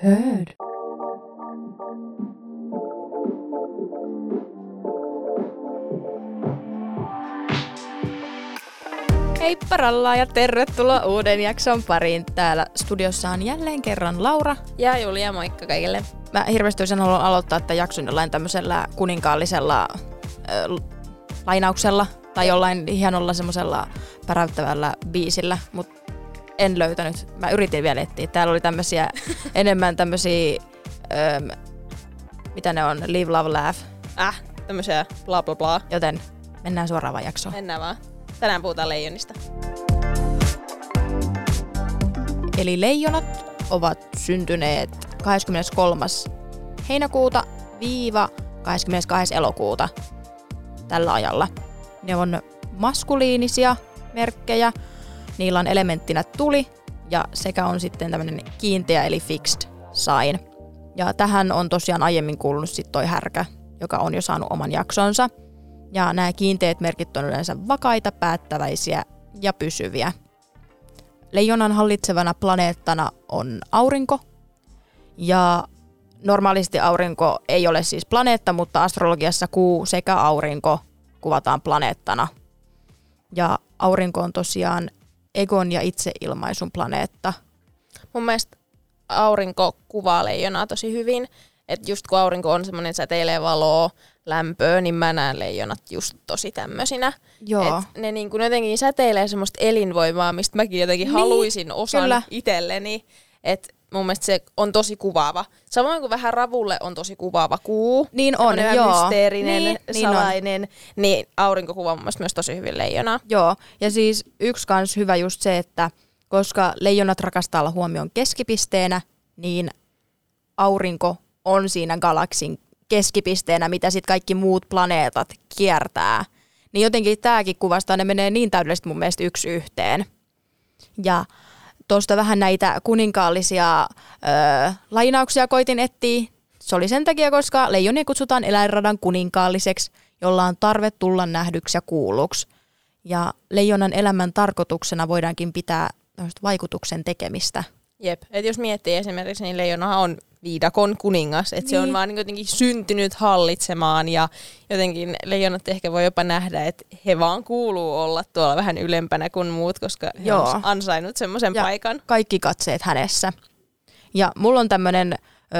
Heard. Heippa rallaa ja tervetuloa uuden jakson pariin. Täällä studiossa on jälleen kerran Laura. Ja Julia, moikka kaikille. Mä hirveästi olisin halunnut aloittaa tämän jakson jollain tämmöisellä kuninkaallisella lainauksella tai jollain hienolla semmoisella päräyttävällä biisillä, mutta en löytänyt. Mä yritin vielä etsiä. Täällä oli tämmöisiä enemmän tämmöisiä, mitä ne on, live, love, laugh. Tämmöisiä bla bla bla. Joten mennään suoraan jaksoon. Mennään vaan. Tänään puhutaan leijonista. Eli leijonat ovat syntyneet 23. heinäkuuta viiva 22. elokuuta tällä ajalla. Ne on maskuliinisia merkkejä. Niillä on elementtinä tuli ja sekä on sitten tämmöinen kiinteä eli fixed sign. Ja tähän on tosiaan aiemmin kuulunut sitten toi härkä, joka on jo saanut oman jaksonsa. Ja nämä kiinteät merkit on yleensä vakaita, päättäväisiä ja pysyviä. Leijonan hallitsevana planeettana on aurinko. Ja normaalisti aurinko ei ole siis planeetta, mutta astrologiassa kuu sekä aurinko kuvataan planeettana. Ja aurinko on tosiaan egon ja itseilmaisun planeetta. Mun mielestä aurinko kuvaa leijonaa tosi hyvin. Että just kun aurinko on semmoinen säteilee valoa, lämpöä, niin mä näen leijonat just tosi tämmöisinä. Joo. Et ne niin kuin jotenkin säteilee semmoista elinvoimaa, mistä mäkin jotenkin haluaisin osan kyllä itselleni. Että mun mielestä se on tosi kuvaava. Samoin kuin vähän ravulle on tosi kuvaava kuu. Niin on, joo. Mysteerinen, salainen. On. Niin aurinko kuvaa mun mielestä myös tosi hyvin leijonaa. Joo, ja siis yksi kans hyvä just se, että koska leijonat rakastaa olla huomioon keskipisteenä, niin aurinko on siinä galaksin keskipisteenä, mitä sitten kaikki muut planeetat kiertää. Niin jotenkin tämäkin kuvastaa, ne menee niin täydellisesti mun mielestä yksi yhteen. Ja tuosta vähän näitä kuninkaallisia lainauksia koitin etsiä. Se oli sen takia, koska leijonia kutsutaan eläinradan kuninkaalliseksi, jolla on tarve tulla nähdyksi ja kuulluksi. Ja leijonan elämän tarkoituksena voidaankin pitää vaikutuksen tekemistä. Jep, että jos miettii esimerkiksi, niin leijonahan on viidakon kuningas, että se on vaan niin jotenkin syntynyt hallitsemaan ja jotenkin leijonat ehkä voi jopa nähdä, että he vaan kuuluu olla tuolla vähän ylempänä kuin muut, koska he on ansainnut semmoisen paikan. Kaikki katseet hänessä. Ja mulla on tämmönen,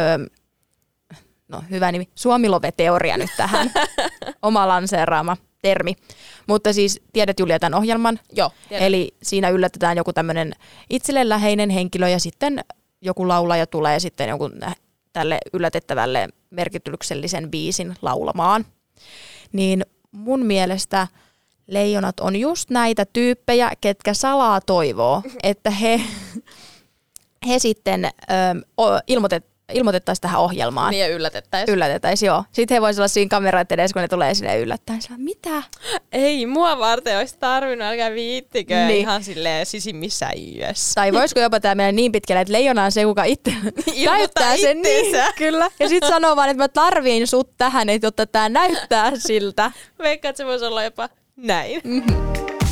hyvä nimi, Suomilove-teoria nyt tähän, oma lanseeraama termi. Mutta siis tiedät Julia tämän ohjelman? Joo, tiedän. Eli siinä yllätetään joku tämmöinen itselle läheinen henkilö ja sitten joku laulaja tulee sitten jonkun tälle yllätettävälle merkityksellisen biisin laulamaan. Niin mun mielestä leijonat on just näitä tyyppejä, ketkä toivoo, että he sitten ilmoitettaisiin tähän ohjelmaan. Niin ja yllätettäisiin. Yllätettäisiin, joo. Sitten he voisivat olla siinä kameroiden edessä, kun ne tulee sinne yllättäen. Mitä? Ei, mua varten olisi tarvinnut, älkää viittikö ihan silleen sisimmissä yössä. Tai voisiko jopa tämä mennä niin pitkälle, että leijona on se, kuka itse näyttää sen. Niin, kyllä. Ja sitten sanoo vaan, että mä tarviin sut tähän, jotta tämä näyttää siltä. Veikkaan, että se voisi olla jopa näin. Mm-hmm.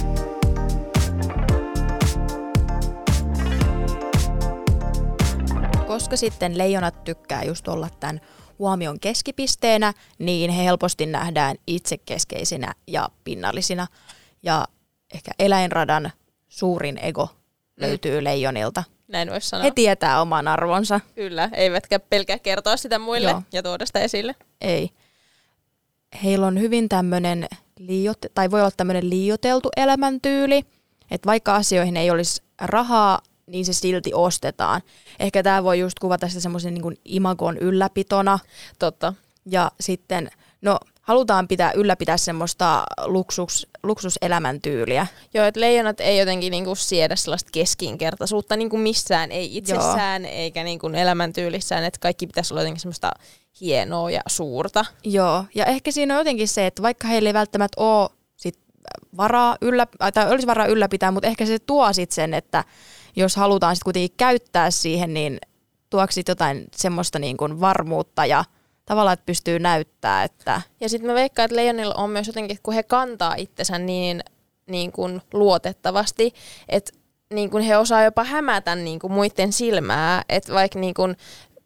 Koska sitten leijonat tykkää just olla tämän huomion keskipisteenä, niin he helposti nähdään itsekeskeisinä ja pinnallisina. Ja ehkä eläinradan suurin ego löytyy leijonilta. Näin voisi sanoa. He tietää oman arvonsa. Kyllä, eivätkä pelkää kertoa sitä muille ja tuoda sitä esille. Ei. Heillä on hyvin tämmöinen tai voi olla tämmöinen liioiteltu elämäntyyli, että vaikka asioihin ei olisi rahaa, niin se silti ostetaan. Ehkä tämä voi just kuvata sitä semmoisen niin kuin imagon ylläpitona. Totta. Ja sitten, halutaan ylläpitää semmoista luksuselämäntyyliä. Joo, että leijonat ei jotenkin niinku siedä sellaista keskinkertaisuutta niinku missään, ei itsessään eikä niinku elämäntyylissään, että kaikki pitäisi olla jotenkin semmoista hienoa ja suurta. Joo, ja ehkä siinä on jotenkin se, että vaikka heillä ei välttämättä ole varaa tai olisi varaa ylläpitää, mutta ehkä se tuo sitten sen, että jos halutaan sitten kuitenkin käyttää siihen, niin tuoksi jotain semmoista niin kuin varmuutta ja tavallaan, että pystyy näyttää. Että ja sitten mä veikkaan, että leijonilla on myös jotenkin, kun he kantaa itsensä niin kuin luotettavasti, että niin kuin he osaa jopa hämätä niin kuin muiden silmää, että vaikka niin kuin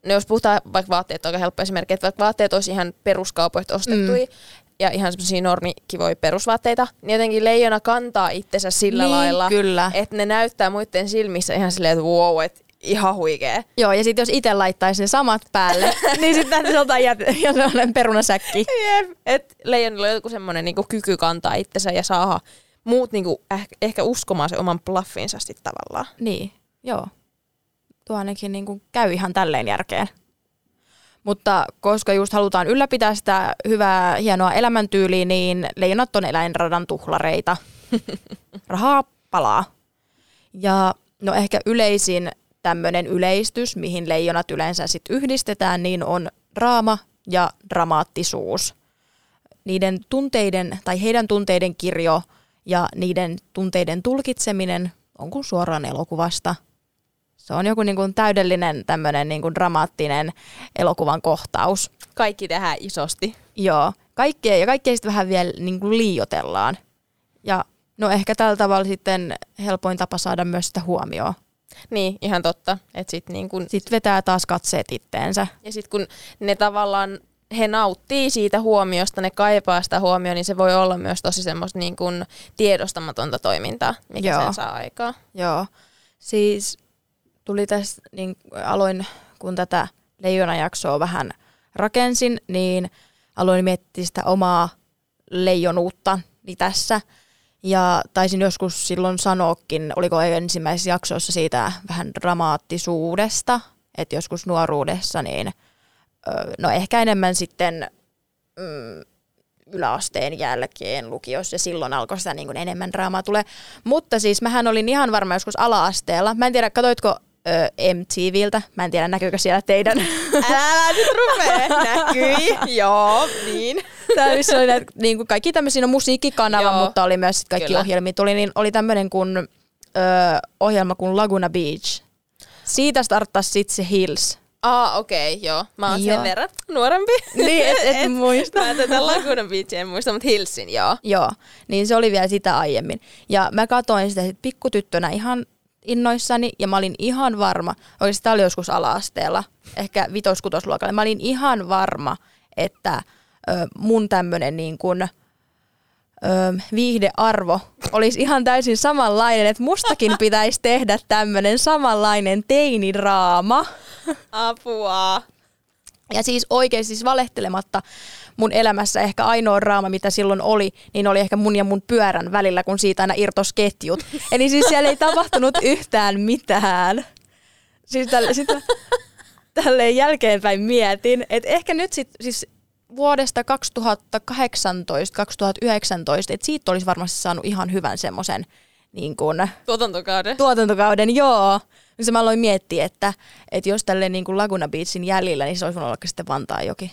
no jos puhutaan vaikka vaatteet, on aika helppo esimerkki, että vaikka vaatteet olisi ihan peruskaupoista ostettuja ja ihan semmoisia normikivoja perusvaatteita, niin jotenkin leijona kantaa itsensä sillä lailla, kyllä, että ne näyttää muiden silmissä ihan silleen, että wow, että ihan huikee. Joo, ja sitten jos itse laittaisi ne samat päälle, niin sitten täytyisi ottaa sellainen perunasäkki. Jep, että leijonilla on joku semmoinen niinku kyky kantaa itsensä ja saada muut niinku ehkä uskomaan se oman bluffinsa sitten tavallaan. Niin, joo. Tuo ainakin niinku käy ihan tälleen järkeen. Mutta koska just halutaan ylläpitää sitä hyvää, hienoa elämäntyyliä, niin leijonat on eläinradan tuhlareita. Rahaa palaa. Ja no ehkä yleisin tämmöinen yleistys, mihin leijonat yleensä sit yhdistetään, niin on draama ja dramaattisuus. Niiden tunteiden tai heidän tunteiden kirjo ja niiden tunteiden tulkitseminen on kuin suoraan elokuvasta. Se on joku niin kuin täydellinen tämmöinen niin kuin dramaattinen elokuvan kohtaus. Kaikki tehdään isosti. Joo, kaikkea sitten vähän vielä niin kuin liioitellaan. Ja no ehkä tällä tavalla sitten helpoin tapa saada myös sitä huomioon. Niin, ihan totta. Sitten vetää taas katseet itteensä. Ja sitten kun ne tavallaan, he nauttii siitä huomiosta, ne kaipaa sitä huomioon, niin se voi olla myös tosi semmoista niin kuin tiedostamatonta toimintaa, mikä sen saa aikaa. Joo, siis tuli tässä, niin aloin, kun tätä leijonajaksoa vähän rakensin, niin aloin miettiä sitä omaa leijonuuttani tässä. Ja taisin joskus silloin sanoakin, oliko ensimmäisessä jaksossa siitä vähän dramaattisuudesta, että joskus nuoruudessa, niin no ehkä enemmän sitten yläasteen jälkeen lukiossa ja silloin alkoi sitä niin kuin enemmän draamaa tulee. Mutta siis mähän olin ihan varma joskus ala-asteella. Mä en tiedä, katoitko MTVltä? Mä en tiedä, näkyykö siellä teidän. Älä nyt rupee, näkyi. Joo, niin. Tää oli näitä, niin kuin kaikki tämmöisiä musiikkikanava, mutta oli myös kaikki ohjelmia. Oli tämmöinen ohjelma kuin Laguna Beach. Siitä starttasi sitten se Hills. Okei, joo. Mä oon sen verran nuorempi. Niin, et muista. Mä tätä Laguna Beachia en muista, mutta Hillsin, joo. Joo, niin se oli vielä sitä aiemmin. Ja mä katsoin sitä sit pikkutyttönä ihan innoissani, ja mä olin ihan varma, oikeasti tämä oli joskus ala-asteella, ehkä 5-6 luokalla, mä olin ihan varma, että mun tämmönen niin kuin viihdearvo olisi ihan täysin samanlainen, että mustakin pitäisi tehdä tämmönen samanlainen teinidraama. Apua. Ja siis oikeasti siis valehtelematta mun elämässä ehkä ainoa draama, mitä silloin oli, niin oli ehkä mun ja mun pyörän välillä, kun siitä aina irtos ketjut. Eli siis siellä ei tapahtunut yhtään mitään. Siis tälleen jälkeenpäin mietin, että ehkä nyt siis vuodesta 2018, 2019, että siitä olisi varmasti saanut ihan hyvän semmoisen niin kuin tuotantokauden, joo. Niin mä aloin miettiä, että jos tälleen niin kuin Laguna Beachin jäljellä, niin se olisi voinut olla sitten Vantaajoki.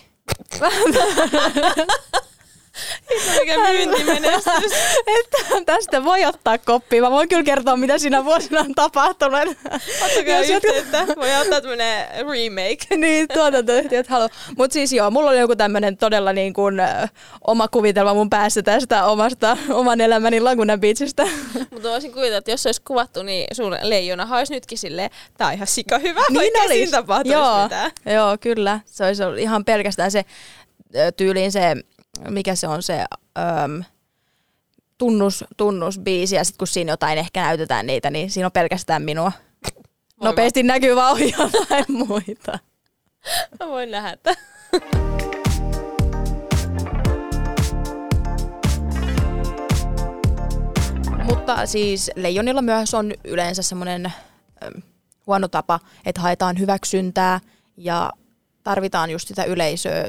Mikä myyntimenestys. Tästä voi ottaa koppia. Mä voin kyllä kertoa, mitä siinä vuosina on tapahtunut. Ottakaa yhteyttä. Voi ottaa tämmönen remake. Niin, tuotantoyhtiöt haluaa. Mutta siis joo, mulla oli joku tämmönen todella niin kuin oma kuvitelma mun päässä tästä oman elämäni Laguna Beachistä. Mutta voisin kuvitella, että jos se olisi kuvattu, niin sun leijonahan olisi nytkin silleen, tää on ihan sika hyvä, niin vaikka siinä tapahtuisi mitään. Joo, kyllä. Se olisi ollut ihan pelkästään se tyyliin se, mikä se on se tunnusbiisi, ja sitten kun siinä jotain ehkä näytetään niitä, niin siinä on pelkästään minua. Nopeasti näkyy vaan jotain muita. Mä voin nähdä. Mutta siis leijonilla myös on yleensä semmoinen huono tapa, että haetaan hyväksyntää ja tarvitaan just sitä yleisöä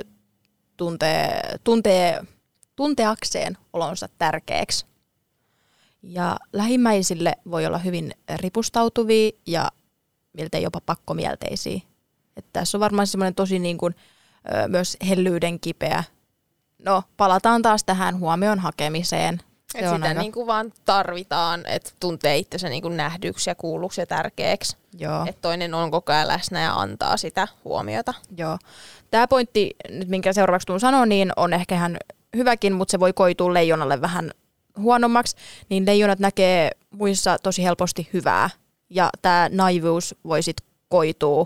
tunteakseen olonsa tärkeäksi. Ja lähimmäisille voi olla hyvin ripustautuvia ja miltei jopa pakkomielteisiä. Että tässä on varmaan semmoinen tosi niin kuin, myös hellyyden kipeä. No, palataan taas tähän huomion hakemiseen. Että sitä aika niin kuin vaan tarvitaan, että tuntee itsensä niin kuin nähdyksi ja kuulluksi ja tärkeäksi. Että toinen on koko ajan läsnä ja antaa sitä huomiota. Joo. Tämä pointti, nyt minkä seuraavaksi tuun sanoa, niin on ehkä ihan hyväkin, mutta se voi koitua leijonalle vähän huonommaksi. Niin leijonat näkee muissa tosi helposti hyvää. Ja tämä naivuus voi sitten koitua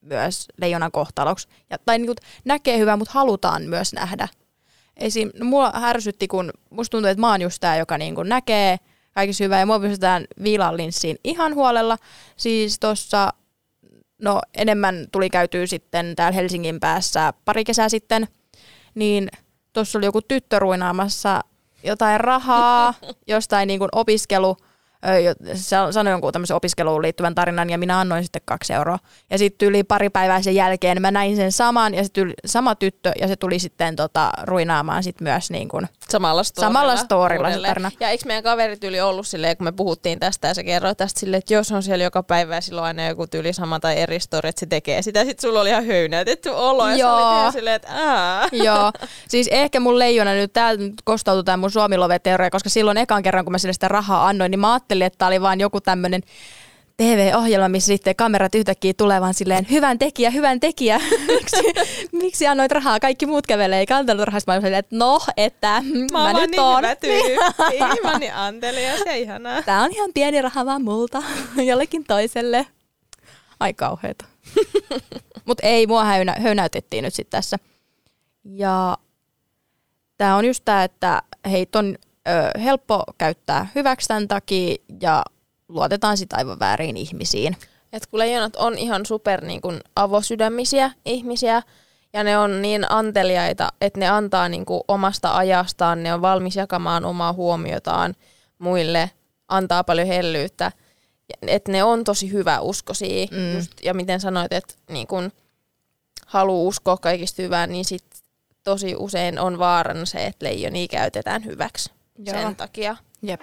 myös leijonan kohtaloksi. Tai niin kuin näkee hyvää, mutta halutaan myös nähdä. Esim. No, mua härsytti, kun musta tuntuu, että mä oon just tää, joka niin kuin näkee kaikissa hyvää, ja mua pystytään viilaan linssiin ihan huolella. Siis tossa, no enemmän tuli käytyä sitten täällä Helsingin päässä pari kesää sitten, niin tossa oli joku tyttö ruinaamassa jotain rahaa jostain niin kuin opiskelu, sanoi jonkun tämmöisen opiskeluun liittyvän tarinan, ja minä annoin sitten 2 euroa. Ja sitten yli pari päivää sen jälkeen mä näin sen saman, ja sitten sama tyttö, ja se tuli sitten ruinaamaan sitten myös niin kuin samalla storilla se tarina. Ja eikö meidän kaverit yli ollut silleen, kun me puhuttiin tästä, ja se kerroi tästä silleen, että jos on siellä joka päivä, ja silloin aina joku tyyli sama tai eri story, että se tekee sitä, sitten sulla oli ihan höynäytetty olo, ja sä olit ihan silleen, että Joo, siis ehkä mun leijona nyt, täältä kostautui tämä mun Suomi-love-teoria, koska silloin ekan kerran, kun mä sille sitä rahaa annoin, niin mä ajattelin, että tää oli vaan joku tämmönen TV-ohjelma, missä sitten kamerat yhtäkkiä tulee vaan silleen, hyvän tekijä, miksi annoit rahaa, kaikki muut kävelee, eikä antanut rahaa, mä olin silleen, että no, että mä nyt niin oon. Hyvä tyyppi, mä niin antelias ja ihanaa. Tää on ihan pieni raha vaan multa, jollekin toiselle. Ai kauheeta. Mut ei, mua höynäytettiin nyt sit tässä. Ja tää on just tää, että heitä on helppo käyttää hyväksi tämän takia ja luotetaan sit aivan väärin ihmisiin. Et kun leijonat on ihan super niin kun avosydämisiä ihmisiä ja ne on niin anteliaita, että ne antaa niin kun omasta ajastaan, ne on valmis jakamaan omaa huomiotaan muille, antaa paljon hellyyttä. Että ne on tosi hyvä uskoisia. Ja miten sanoit, että niin kun haluaa uskoa kaikista hyvää, niin sit tosi usein on vaarana se, että leijonia käytetään hyväksi. Joo. Sen takia. Jep.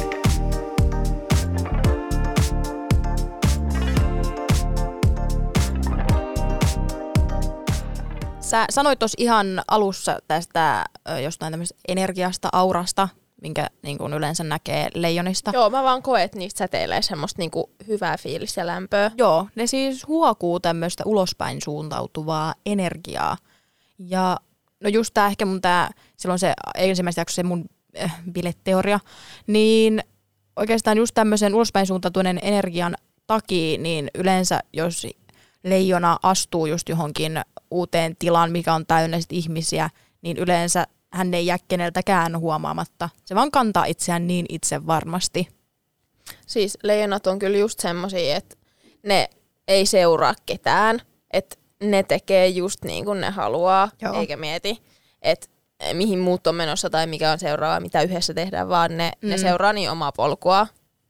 Sä sanoit tuossa ihan alussa tästä jostain tämmöisestä energiasta, aurasta, minkä niin kuin yleensä näkee leijonista. Joo, mä vaan koen, että niistä säteilee semmoista niin kuin hyvää fiilistä ja lämpöä. Joo, ne siis huokuu tämmöistä ulospäin suuntautuvaa energiaa. Ja no just tää ehkä mun silloin se ensimmäistä jaksossa se mun bileteoria, niin oikeastaan just tämmöisen ulospäin suuntautuneen energian takia, niin yleensä jos leijona astuu just johonkin uuteen tilaan, mikä on täynnä sit ihmisiä, niin yleensä hän ei jää keneltäkään huomaamatta. Se vaan kantaa itseään niin itse varmasti. Siis leijonat on kyllä just semmosia, että ne ei seuraa ketään, että ne tekee just niin kuin ne haluaa, Joo. eikä mieti, että mihin muut on menossa tai mikä on seuraava, mitä yhdessä tehdään, vaan ne seuraa niin omaa polkua.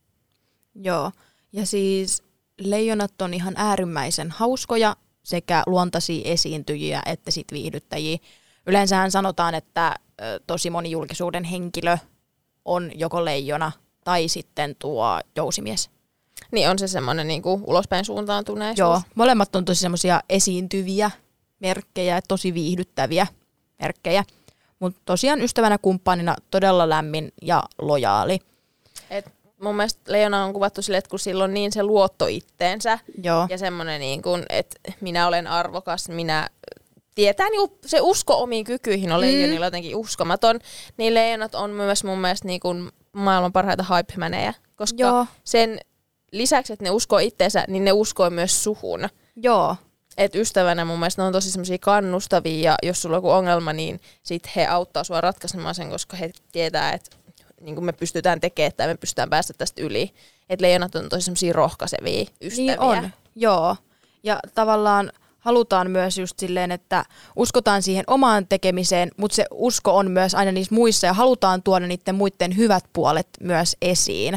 Joo, ja siis leijonat on ihan äärimmäisen hauskoja sekä luontaisia esiintyjiä että sit viihdyttäjiä. Yleensähän sanotaan, että tosi moni julkisuuden henkilö on joko leijona tai sitten tuo jousimies. Niin on se semmoinen niinku ulospäin suuntaantuneisuus. Joo, molemmat on tosi semmoisia esiintyviä merkkejä ja tosi viihdyttäviä merkkejä. Mutta tosiaan ystävänä kumppanina todella lämmin ja lojaali. Et mun mielestä leijona on kuvattu silleen, että kun sillä on niin se luotto itteensä Joo. ja semmoinen, niin kuin, että minä olen arvokas, minä tietää, niin se usko omiin kykyihin on leijonilla jotenkin uskomaton, niin leijonat on myös mun mielestä niin kuin maailman parhaita hype-mänejä, koska Joo. sen lisäksi, että ne uskoo itteensä, niin ne uskoo myös suhun. Joo. Et ystävänä mun mielestä ne on tosi semmosia kannustavia ja jos sulla on joku ongelma, niin sit he auttaa sua ratkaisemaan sen, koska he tietää, että niin me pystytään tekemään tai me pystytään päästä tästä yli. Että leijonat on tosi semmosia rohkaisevia ystäviä. Niin on, joo. Ja tavallaan halutaan myös just silleen, että uskotaan siihen omaan tekemiseen, mutta se usko on myös aina niissä muissa ja halutaan tuoda niiden muiden hyvät puolet myös esiin.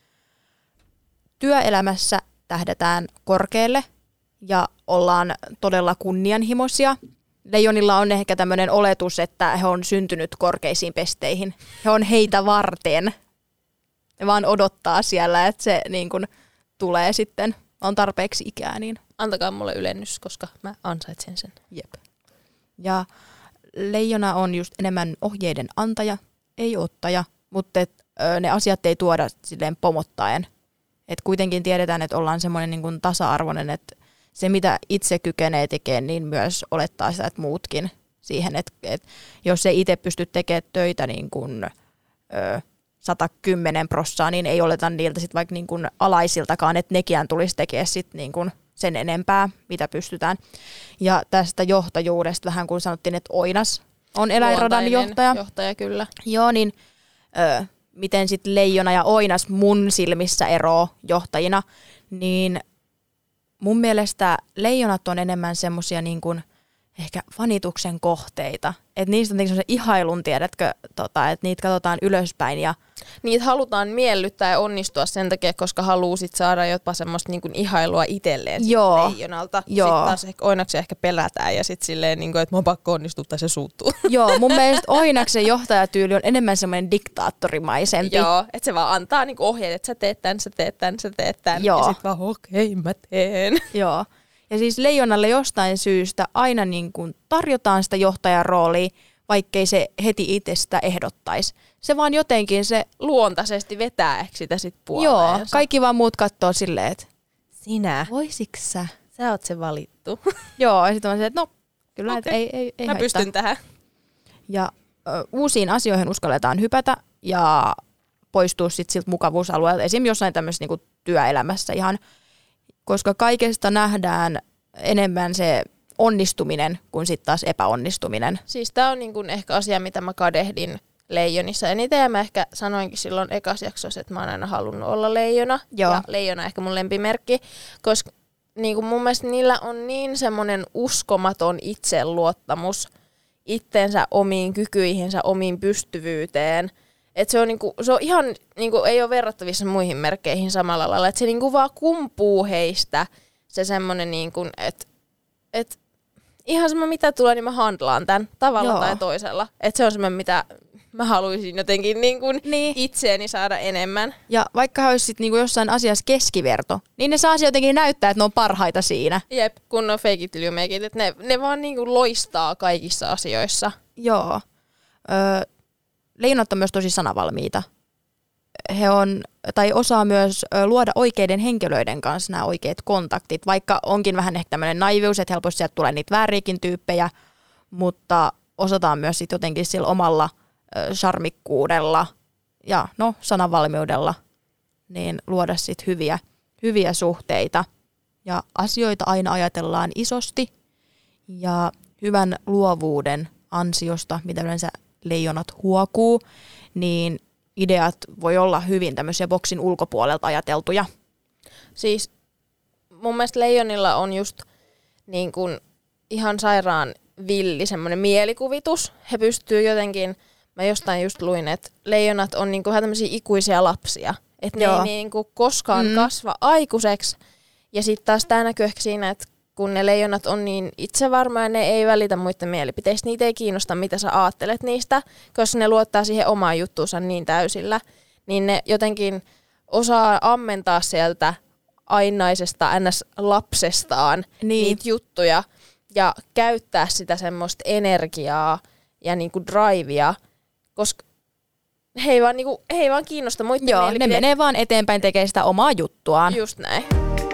Työelämässä tähdätään korkealle ja ollaan todella kunnianhimoisia. Leijonilla on ehkä tämmöinen oletus, että he on syntynyt korkeisiin pesteihin. He on heitä varten. Ne vaan odottaa siellä, että se niin kun tulee sitten, on tarpeeksi ikää. Niin. Antakaa mulle ylennys, koska mä ansaitsen sen. Jep. Ja leijona on just enemmän ohjeiden antaja, ei ottaja, mutta ne asiat ei tuoda silleen pomottaen. Et kuitenkin tiedetään, että ollaan semmoinen niin kuin tasa-arvoinen, että se mitä itse kykenee tekemään, niin myös olettaa sitä, että muutkin siihen, että jos ei itse pysty tekemään töitä niin kuin 110%, niin ei oleta niiltä sit vaikka niin kuin alaisiltakaan, että nekin tulisi tekemään sit niin kuin sen enempää, mitä pystytään. Ja tästä johtajuudesta vähän kun sanottiin, että Oinas on eläinradan johtaja. Johtaja, kyllä. Joo, niin miten sitten Leijona ja Oinas mun silmissä eroo johtajina, niin mun mielestä leijonat on enemmän semmosia niin kuin ehkä fanituksen kohteita. Että niistä on semmoisen ihailun, tiedätkö, että niitä katsotaan ylöspäin. Ja niitä halutaan miellyttää ja onnistua sen takia, koska haluaa sit saada jopa semmoista niinku ihailua itselleen leijonalta. Sitten taas Oinaksen ehkä pelätään ja sitten silleen, niinku, että mä oon pakko onnistua tai se suuttuu. Joo, mun mielestä Oinaksen johtajatyyli on enemmän semmoinen diktaattorimaisempi. Joo, että se vaan antaa niinku ohjeet, että sä teet tän, sä teet tän, sä teet tän. Joo. Ja sitten vaan okei, mä teen. Joo. Ja siis Leijonalle jostain syystä aina niin kuin tarjotaan sitä johtajan roolia, vaikkei se heti itse sitä ehdottaisi. Se vaan jotenkin se luontaisesti vetää sitä sit puoleensa. Joo, kaikki vaan muut katsoo silleen, että sinä. Voisiks sä? Sä oot se valittu. Joo, ja sitten on se, että no, kyllä, okay. ei mä pystyn tähän. Ja uusiin asioihin uskalletaan hypätä ja poistua sitten siltä mukavuusalueelta. Esimerkiksi jossain tämmöisessä niinku työelämässä ihan, koska kaikesta nähdään enemmän se onnistuminen kuin sitten taas epäonnistuminen. Siis tää on niinku ehkä asia, mitä mä kadehdin Leijonissa eniten, ja mä ehkä sanoinkin silloin ekas jaksossa, että mä oon aina halunnut olla leijona. Joo. Ja leijona ehkä mun lempimerkki, koska niinku mun mielestä niillä on niin semmoinen uskomaton itseluottamus itteensä, omiin kykyihinsä, omiin pystyvyyteen. Että se on ihan niinku, ei ole verrattavissa muihin merkkeihin samalla lailla, että se niinku vaan kumpuu heistä se semmoinen niinku, että ihan sama mitä tulee, niin mä handlaan tämän tavalla tai toisella. Että se on semmoinen, mitä mä haluaisin jotenkin itseeni saada enemmän. Ja vaikka he olisivat niinku jossain asiassa keskiverto, niin ne saa jotenkin näyttää, että ne on parhaita siinä. Jep, kun on fake it till you make it, että ne vaan niinku loistaa kaikissa asioissa. Joo. Leijonat on myös tosi sanavalmiita. He osaa myös luoda oikeiden henkilöiden kanssa nämä oikeat kontaktit, vaikka onkin vähän ehkä tämmöinen naivius, että helposti sieltä tulee niitä vääriäkin tyyppejä, mutta osataan myös sit jotenkin sillä omalla charmikkuudella ja sananvalmiudella niin luoda sit hyviä suhteita. Ja asioita aina ajatellaan isosti ja hyvän luovuuden ansiosta, mitä yleensä leijonat huokuu, niin ideat voi olla hyvin tämmöisiä boksin ulkopuolelta ajateltuja. Siis mun mielestä leijonilla on just niin kuin ihan sairaan villi semmoinen mielikuvitus. He pystyy jotenkin, mä jostain just luin, että leijonat on niin kuin tämmöisiä ikuisia lapsia. Että ne ei niin kuin koskaan kasva aikuiseksi. Ja sitten taas tää näkyy ehkä siinä, että kun ne leijonat on niin itsevarmoja, ne ei välitä muiden mielipiteistä. Niitä ei kiinnosta, mitä sä aattelet niistä, koska ne luottaa siihen omaan juttuunsa niin täysillä. Niin ne jotenkin osaa ammentaa sieltä ainaisesta NS-lapsestaan niitä juttuja ja käyttää sitä semmoista energiaa ja niinku drivea, koska he ei vaan kiinnosta muiden mielipiteitä. Ne menee vaan eteenpäin tekemään sitä omaa juttuaan. Just näin.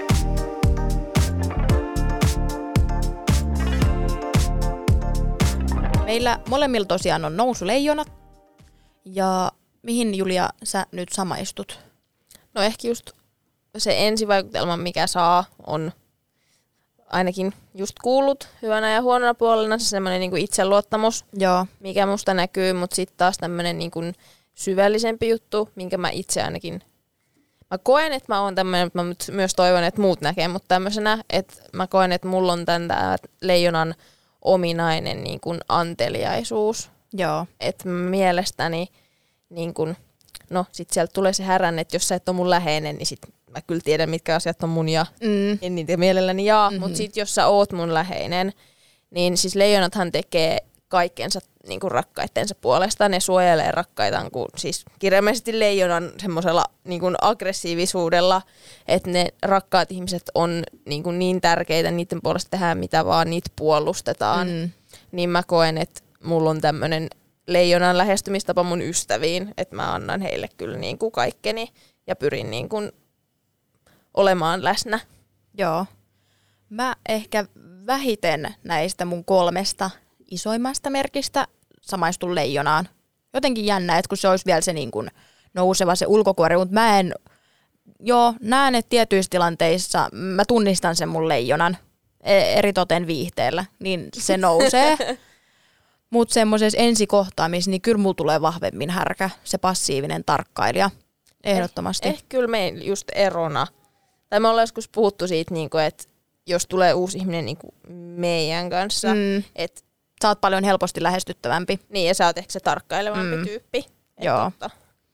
Meillä molemmilla tosiaan on nousuleijonat. Ja mihin, Julia, sä nyt samaistut? No ehkä just se ensivaikutelma, mikä saa, on ainakin just kuullut hyvänä ja huonona puolena. Se semmoinen niinku itseluottamus, mikä musta näkyy, mutta sitten taas tämmöinen niinku syvällisempi juttu, minkä mä itse ainakin mä koen, että mä oon tämmöinen, mä myös toivon, että muut näkee, mutta tämmöisenä, että mä koen, että mulla on tää leijonan ominainen niin kuin anteliaisuus. Joo. Että mielestäni, niin kuin, no sit sieltä tulee se härän, että jos sä et ole mun läheinen, niin sit mä kyllä tiedän, mitkä asiat on mun ja en niitä mielelläni mutta sit jos sä oot mun läheinen, niin siis leijonathan tekee kaikkensa niin kuin rakkaittensa puolesta. Ne suojelee rakkaitaan, siis kirjaimellisesti leijonan semmoisella niin kuin aggressiivisuudella, että ne rakkaat ihmiset on niin tärkeitä, niiden puolesta tehdään mitä vaan, niitä puolustetaan. Niin mä koen, että mulla on tämmöinen leijonan lähestymistapa mun ystäviin, että mä annan heille kyllä niin kuin kaikkeni ja pyrin niin kuin olemaan läsnä. Joo. Mä ehkä vähiten näistä mun 3 isoimmasta merkistä samaistun leijonaan. Jotenkin jännä, että kun se olisi vielä se niin kuin nouseva se ulkokuori, mutta mä en joo, näen, että tietyissä tilanteissa mä tunnistan sen mun leijonan, eritoten viihteellä, niin se nousee. Mutta semmoisessa ensikohtaamisessa, niin kyllä mulla tulee vahvemmin härkä, se passiivinen tarkkailija, ehdottomasti. Kyllä me just erona. Tai me ollaan joskus puhuttu siitä, että jos tulee uusi ihminen meidän kanssa, että sä oot paljon helposti lähestyttävämpi. Niin, ja sä oot ehkä se tarkkailevampi tyyppi. Joo. Totta.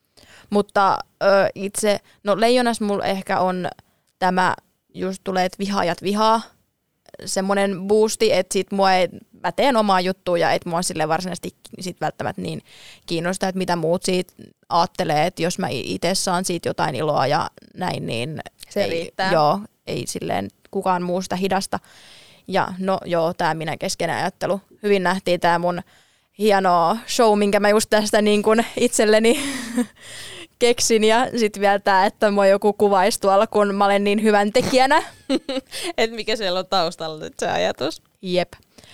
Mutta itse, leijonas mulla ehkä on tämä, just tulee, että vihaajat vihaa, semmoinen boosti, että sit mä teen omaa juttua ja et mua sille varsinaisesti sit välttämättä niin kiinnostaa, että mitä muut siitä ajattelee, että jos mä itse saan siitä jotain iloa ja näin, niin se riittää. Joo, ei silleen kukaan muu sitä hidasta. Ja tää minä keskeinen ajattelu. Hyvin nähtiin tää mun hieno show, minkä mä just tästä niin kun itselleni keksin. Ja sit vielä tää, että mua joku kuvaisi tuolla, kun mä olen niin hyvän tekijänä. Et mikä siellä on taustalla nyt se ajatus. Jep.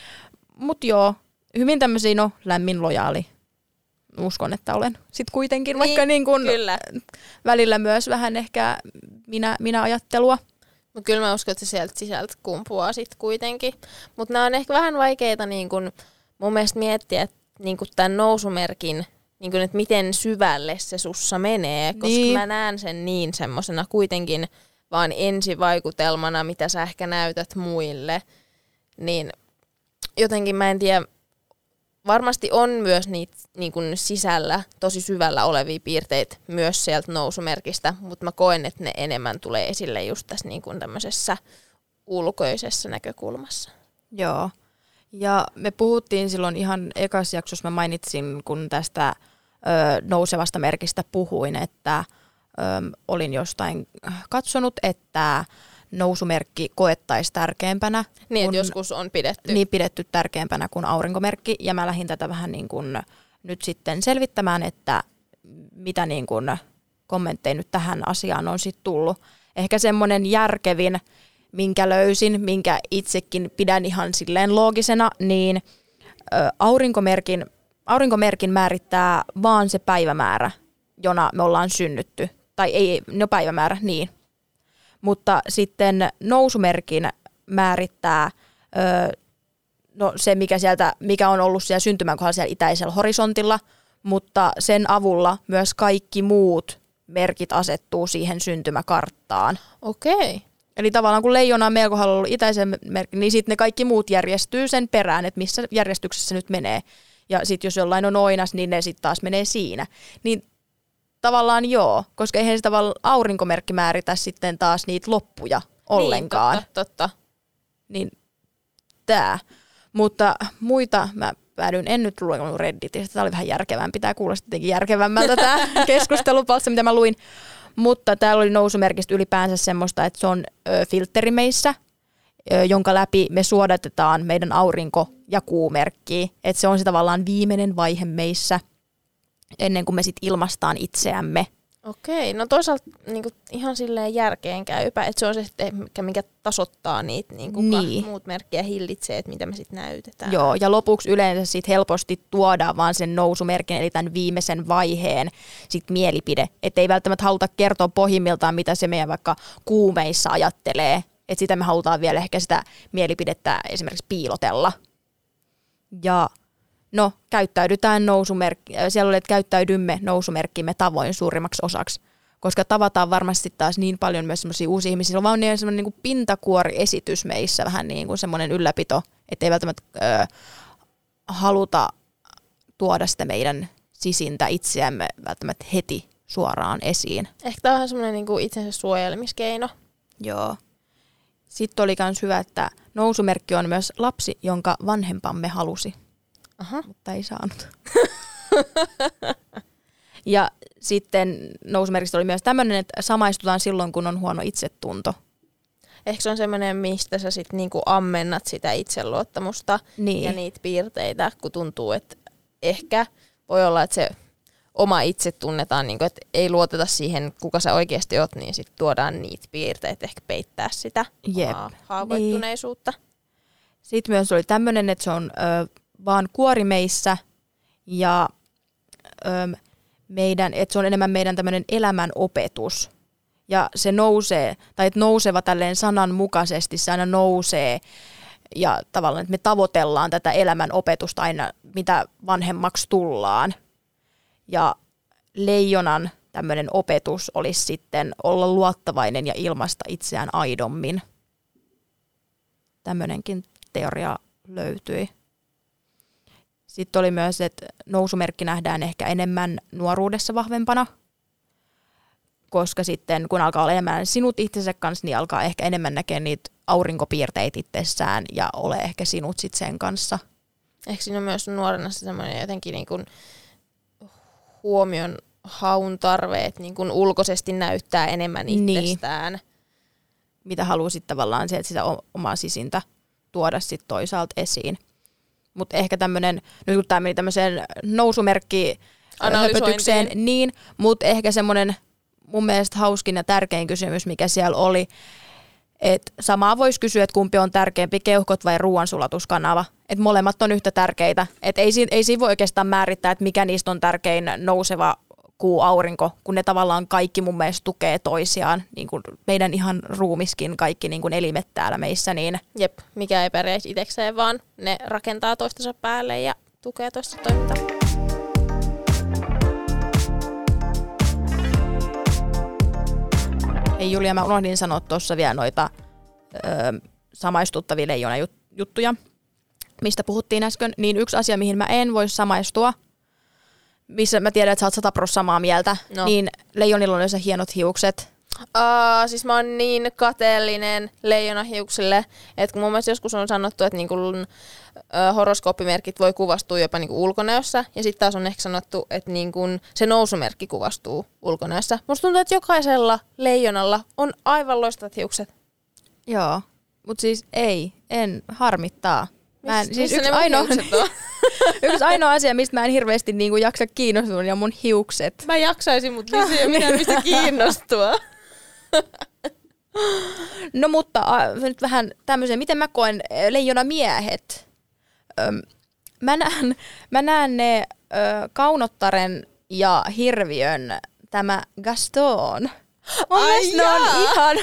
Mut hyvin tämmöisiä, lämmin lojaali. Uskon, että olen sit kuitenkin, vaikka niin kun kyllä. Välillä myös vähän ehkä minä ajattelua. No kyllä mä uskon, että se sieltä sisältä kumpuaa sit kuitenkin. Mutta nämä on ehkä vähän vaikeita mun mielestä miettiä, että tämän nousumerkin, että miten syvälle se sussa menee. Koska mä näen sen niin semmosena kuitenkin vaan ensivaikutelmana, mitä sä ehkä näytät muille. Niin jotenkin mä en tiedä, varmasti on myös niitä sisällä tosi syvällä olevia piirteitä myös sieltä nousumerkistä, mutta mä koen, että ne enemmän tulee esille just tässä tämmöisessä ulkoisessa näkökulmassa. Joo. Ja me puhuttiin silloin ihan ekassa jaksossa, mä mainitsin, kun tästä nousevasta merkistä puhuin, että olin jostain katsonut, että nousumerkki koettaisi tärkeämpänä. Niin, että joskus on pidetty. Niin, pidetty tärkeämpänä kuin aurinkomerkki. Ja mä lähdin tätä vähän nyt sitten selvittämään, että mitä kommentteja nyt tähän asiaan on sitten tullut. Ehkä semmoinen järkevin, minkä löysin, minkä itsekin pidän ihan silleen loogisena, niin aurinkomerkin määrittää vaan se päivämäärä, jona me ollaan synnytty. Tai ei, päivämäärä, niin. Mutta sitten nousumerkin määrittää se, mikä on ollut siellä syntymän kohdalla siellä itäisellä horisontilla, mutta sen avulla myös kaikki muut merkit asettuu siihen syntymäkarttaan. Okei. Eli tavallaan kun leijona on meidän kohdalla ollut itäisen merkki, niin sitten ne kaikki muut järjestyy sen perään, että missä järjestyksessä se nyt menee. Ja sitten jos jollain on oinas, niin ne sitten taas menee siinä. Niin tavallaan koska eihän se tavallaan aurinkomerkki määritä sitten taas niitä loppuja ollenkaan. Niin, totta. Niin tää. Mutta muita mä en nyt lukenut Redditistä. Tämä oli vähän järkevämpi. Tämä kuulosti jotenkin järkevämmältä tämä keskustelupalsta, mitä mä luin. Mutta täällä oli nousumerkistä ylipäänsä semmoista, että se on filtterimeissä, jonka läpi me suodatetaan meidän aurinko- ja kuumerkkiä. Että se on se tavallaan viimeinen vaihe meissä, ennen kuin me sit ilmastaan itseämme. Okei, no toisaalta ihan silleen järkeenkäypä, että se on se, mikä tasoittaa niitä muut merkkiä hillitsee, että mitä me sitten näytetään. Joo, ja lopuksi yleensä sit helposti tuodaan vaan sen nousumerkin, eli tämän viimeisen vaiheen sit mielipide. Että ei välttämättä haluta kertoa pohjimmiltaan, mitä se meidän vaikka kuumeissa ajattelee. Että sitä me halutaan vielä ehkä sitä mielipidettä esimerkiksi piilotella. Ja käyttäydytään siellä oli, että käyttäydymme nousumerkkimme tavoin suurimmaksi osaksi, koska tavataan varmasti taas niin paljon myös semmoisia uusia ihmisiä. On vaan semmoinen niin pintakuoriesitys meissä, vähän niin kuin semmoinen ylläpito, että ei välttämättä haluta tuoda sitä meidän sisintä itseämme välttämättä heti suoraan esiin. Ehkä tämä on semmoinen itsensä suojelemiskeino. Joo. Sitten oli myös hyvä, että nousumerkki on myös lapsi, jonka vanhempamme halusi. Aha. Mutta ei saanut. Ja sitten nousumerkistä oli myös tämmöinen, että samaistutaan silloin, kun on huono itsetunto. Ehkä se on semmoinen, mistä sä sitten ammennat sitä itseluottamusta ja niitä piirteitä, kun tuntuu, että ehkä voi olla, että se oma itse tunnetaan, että ei luoteta siihen, kuka sä oikeasti oot, niin sitten tuodaan niitä piirteitä, ehkä peittää sitä omaa haavoittuneisuutta. Niin. Sitten myös oli tämmöinen, että se on vaan kuorimeissä ja että se on enemmän meidän tämmöinen elämän opetus. Ja se nousee, tai että nouseva tälleen sananmukaisesti, se aina nousee. Ja tavallaan, että me tavoitellaan tätä elämän opetusta aina, mitä vanhemmaksi tullaan. Ja leijonan tämmöinen opetus olisi sitten olla luottavainen ja ilmaista itseään aidommin. Tämmöinenkin teoria löytyi. Sitten oli myös, että nousumerkki nähdään ehkä enemmän nuoruudessa vahvempana, koska sitten kun alkaa olla enemmän sinut itsensä kanssa, niin alkaa ehkä enemmän näkeä niitä aurinkopiirteitä itsessään ja ole ehkä sinut sitten sen kanssa. Ehkä siinä on myös nuorena semmoinen jotenkin niin kuin huomion haun tarve, että niin kuin ulkoisesti näyttää enemmän itsestään. Niin. Mitä haluaa sitten tavallaan sieltä sitä omaa sisintä tuoda sitten toisaalta esiin. Mutta ehkä tämmöinen, nyt kun tämä meni tämmöiseen nousumerkki-höpötykseen, niin, mutta ehkä semmoinen mun mielestä hauskin ja tärkein kysymys, mikä siellä oli, että samaa voisi kysyä, että kumpi on tärkeämpi, keuhkot vai ruoansulatuskanava. Että molemmat on yhtä tärkeitä. Että ei siinä voi oikeastaan määrittää, että mikä niistä on tärkein nouseva kuu, aurinko, kun ne tavallaan kaikki mun mielestä tukee toisiaan. Niin kuin meidän ihan ruumiskin, kaikki niin kuin elimet täällä meissä. Niin. Jep, mikä ei pärjäisi itsekseen, vaan ne rakentaa toistensa päälle ja tukee toistensa toimintaa. Hei Julia, mä unohdin sanoa tuossa vielä noita samaistuttavia leijona-juttuja, mistä puhuttiin äsken. Niin yksi asia, mihin mä en voi samaistua, missä mä tiedän, että sä oot 100% samaa mieltä, niin leijonilla on yleensä hienot hiukset. Siis mä oon niin kateellinen leijonahiuksille, että kun mun mielestä joskus on sanottu, että niinku, horoskooppimerkit voi kuvastua jopa niinku ulkonäössä, ja sitten taas on ehkä sanottu, että niinku, se nousumerkki kuvastuu ulkonäössä. Musta tuntuu, että jokaisella leijonalla on aivan loistavat hiukset. Joo, mutta siis en harmittaa. Siis yksi ainoa asia, mistä mä en hirveästi niinku jaksa kiinnostua, on mun hiukset. Mä jaksaisin, mutta ei ole mistä kiinnostua. No mutta nyt vähän tämmöisen, miten mä koen leijonamiehet. Mä näen ne Kaunottaren ja Hirviön tämä Gaston. Mun mielestä ne on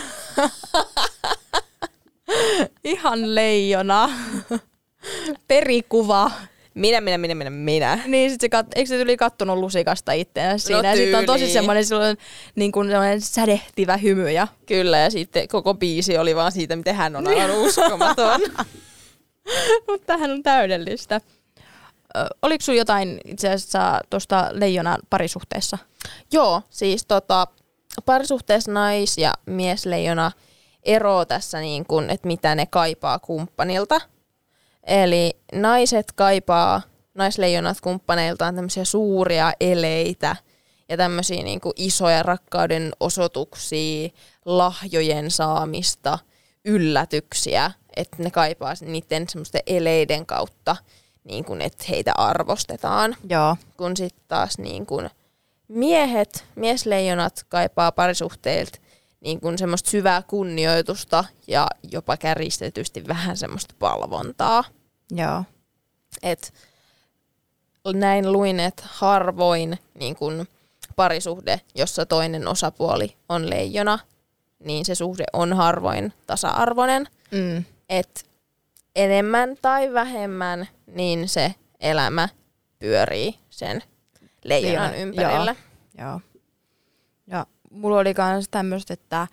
ihan leijona. Perikuva. Minä. Niin, eikö se tuli kattonut lusikasta itseään siinä? No, ja sitten on tosi semmoinen niin sädehtivä hymy. Ja... Kyllä, ja sitten koko biisi oli vaan siitä, miten hän on aivan uskomaton. Mutta tämähän on täydellistä. Oliko sulla jotain itse asiassa tuosta leijonan parisuhteessa? Joo, siis parisuhteessa nais- ja miesleijona ero tässä, niin kun, että mitä ne kaipaa kumppanilta. Eli naisleijonat kumppaneiltaan tämmöisiä suuria eleitä ja tämmöisiä niin kuin isoja rakkauden osoituksia, lahjojen saamista, yllätyksiä, että ne kaipaa niiden semmoisten eleiden kautta, niin kuin, että heitä arvostetaan. Joo. Kun sitten taas niin kuin miesleijonat kaipaa parisuhteilta niin kuin semmoista syvää kunnioitusta ja jopa kärjistetysti vähän semmoista palvontaa. Joo. Et näin luin, että harvoin niin kun parisuhde, jossa toinen osapuoli on leijona, niin se suhde on harvoin tasa-arvoinen. Et enemmän tai vähemmän, niin se elämä pyörii sen leijonan ympärillä. Joo. Ja mulla oli myös tämmöistä, että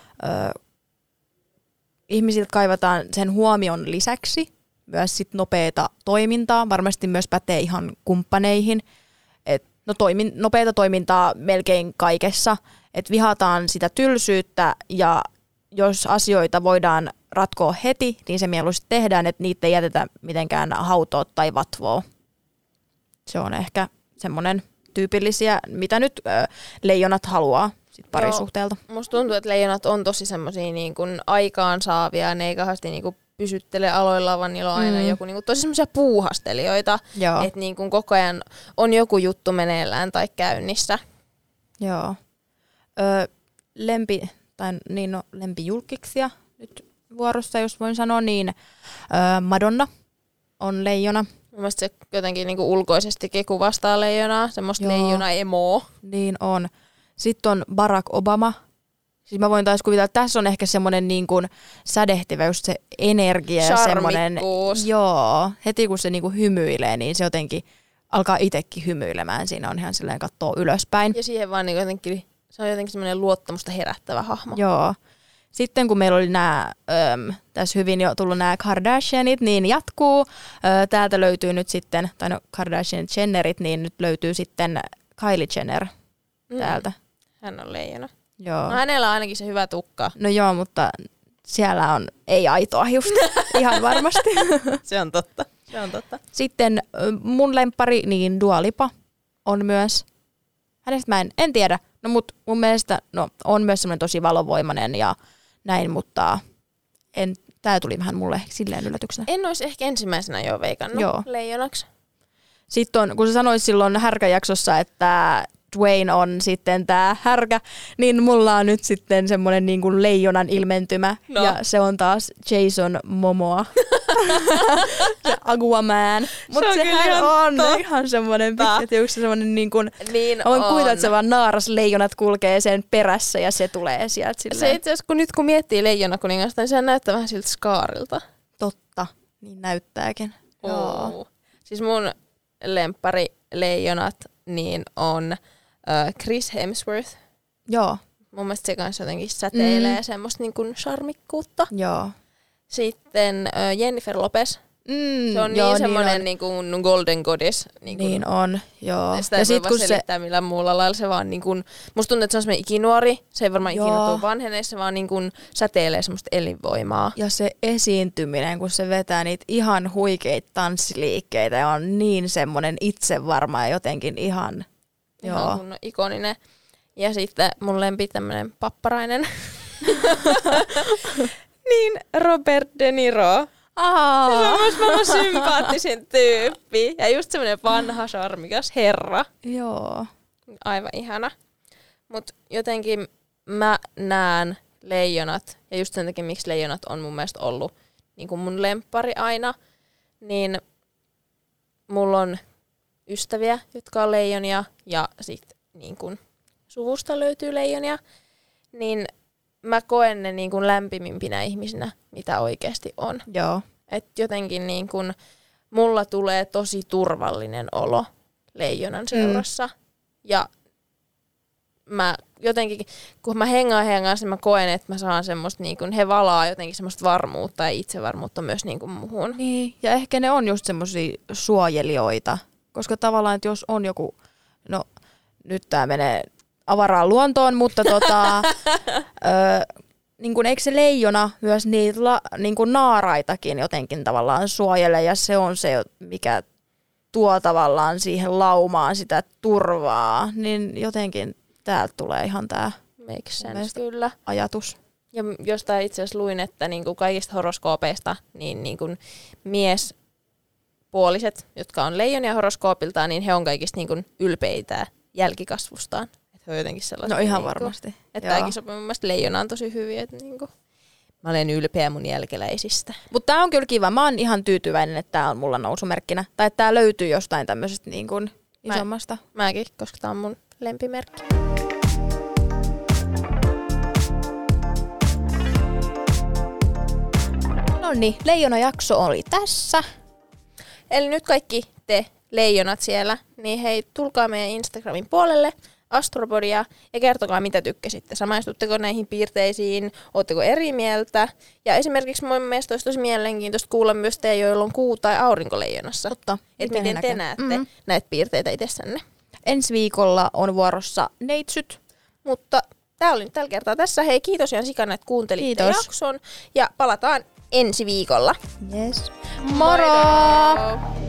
ihmisiltä kaivataan sen huomion lisäksi myös sit nopeata toimintaa. Varmasti myös pätee ihan kumppaneihin. Nopeata toimintaa melkein kaikessa. Et vihataan sitä tylsyyttä ja jos asioita voidaan ratkoa heti, niin se mieluusti tehdään, että niitä ei jätetä mitenkään hautoa tai vatvoa. Se on ehkä semmoinen tyypillisiä, mitä nyt leijonat haluaa sit parisuhteelta. Joo, musta tuntuu, että leijonat on tosi semmosia niin kuin aikaansaavia, ne ei kauheasti niin kuin pysyttele aloillaan, vaan niillä on aina joku niin kuin tosi semmoisia puuhastelijoita, että niin kuin koko ajan on joku juttu meneillään tai käynnissä. Joo. Lempijulkiksia nyt vuorossa, jos voin sanoa, niin Madonna on leijona. Mun mielestä se jotenkin niinku ulkoisestikin kuvastaa leijonaa, semmoista leijona-emoa. Niin on. Sitten on Barack Obama. Siis mä voin taas kuvitella, että tässä on ehkä semmoinen niin kuin sädehtivä just se energia ja semmoinen. Joo, heti kun se niin kuin hymyilee, niin se jotenkin alkaa itsekin hymyilemään. Siinä on ihan silleen kattoo ylöspäin. Ja siihen vaan niin jotenkin, se on jotenkin semmoinen luottamusta herättävä hahmo. Joo. Sitten kun meillä oli nämä, tässä hyvin jo tullut nämä Kardashianit, niin jatkuu. Täältä löytyy nyt sitten, tai no Kardashian Jennerit, niin nyt löytyy sitten Kylie Jenner täältä. Hän on leijona. Joo. No hänellä on ainakin se hyvä tukka. No joo, mutta siellä on ei aitoa just ihan varmasti. Se on totta. Se on totta. Sitten mun lemppari, niin Dua Lipa on myös. Hänestä mä en tiedä. No mut mun mielestä on myös semmoinen tosi valovoimainen ja näin, mutta tää tuli vähän mulle silleen yllätyksenä. En olisi ehkä ensimmäisenä jo veikannut leijonaksi. Sitten on, kun sä sanoit silloin härkäjaksossa, että Dwayne on sitten tää härkä, niin mulla on nyt sitten semmoinen niin kuin leijonan ilmentymä. No. Ja se on taas Jason Momoa. Se Aquaman. Mutta sehän on ihan semmoinen pitkätiukka, semmoinen niin kuin, niin voin kuvitella, että se vaan naaras leijonat kulkee sen perässä ja se tulee sieltä silleen. Se itse asiassa, kun miettii leijonakuningasta, niin se näyttää vähän siltä Skaarilta. Totta, niin näyttääkin. Joo. Siis mun lemppari leijonat niin on Chris Hemsworth. Joo. Mun mielestä se kanssa jotenkin säteilee semmoista niin kuin charmikkuutta. Joo. Sitten Jennifer Lopez. Se on niin semmoinen niin kuin golden goddess. Niin on, joo. Sitä ei voi vaan selittää millään muulla lailla. Se vaan niin kuin, musta tuntuu, että se on semmoinen ikinuori. Se ei varmaan ikinä tule vanheneessa, vaan niin kuin säteilee semmoista elinvoimaa. Ja se esiintyminen, kun se vetää niitä ihan huikeita tanssiliikkeitä ja on niin semmoinen itsevarma ja jotenkin ihan kunnon ikoninen. Ja sitten mun lempi tämmönen papparainen. Niin Robert De Niro. Se on myös maailman sympaattisin tyyppi. Ja just semmoinen vanha, charmikas herra. Joo. Aivan ihana. Mut jotenkin mä näen leijonat, ja just sen takia, miksi leijonat on mun mielestä ollut niin kuin mun lemppari aina, niin mulla on ystäviä, jotka on leijonia, ja sit niin kuin suvusta löytyy leijonia, niin mä koen ne niin kuin lämpimimpinä ihmisinä, mitä oikeasti on. Joo. Et jotenkin niin kuin mulla tulee tosi turvallinen olo leijonan seurassa. Ja mä jotenkin, kun mä hengaan heidän kanssa, niin mä koen, että mä saan semmoista, niin kuin, he valaa jotenkin semmoista varmuutta ja itsevarmuutta myös niin kuin muhun. Niin, ja ehkä ne on just semmoisia suojelijoita, koska tavallaan, että jos on joku, no nyt tää menee avaraan luontoon, mutta niin kun, eikö se leijona myös niitä niin kun naaraitakin jotenkin tavallaan suojele, ja se on se, mikä tuo tavallaan siihen laumaan sitä turvaa, niin jotenkin täältä tulee ihan tää makes sense, kyllä. Ajatus. Ja jostain itse asiassa luin, että niin kuin kaikista horoskoopeista niin kuin miespuoliset, jotka on leijonia horoskoopiltaan, niin he on kaikista niin kuin ylpeitä jälkikasvustaan. Että he on jotenkin sellaisia. No ihan niin kuin, varmasti. että tämäkin sopii mun mielestä leijonaan tosi hyvin, että niin kuin mä olen ylpeä mun jälkeläisistä. Mutta tää on kyllä kiva. Mä oon ihan tyytyväinen, että tää on mulla nousumerkkinä. Tai että tää löytyy jostain tämmöisestä niin kuin isommasta. Mäkin, koska tää on mun lempimerkki. No niin, leijonajakso oli tässä. Eli nyt kaikki te leijonat siellä, niin hei, tulkaa meidän Instagramin puolelle, Astropodia, ja kertokaa mitä tykkäsitte. Samaistutteko näihin piirteisiin, ootteko eri mieltä? Ja esimerkiksi mun mielestä olisi tosi mielenkiintoista kuulla myös te, joilla on kuu- tai aurinkoleijonassa. Totta. Että miten te näette näitä piirteitä itsessänne. Ensi viikolla on vuorossa neitsyt. Mutta tää oli nyt tällä kertaa tässä. Hei, kiitos ihan sikana, että kuuntelitte jakson. Ja palataan ensi viikolla. Yes. Moro!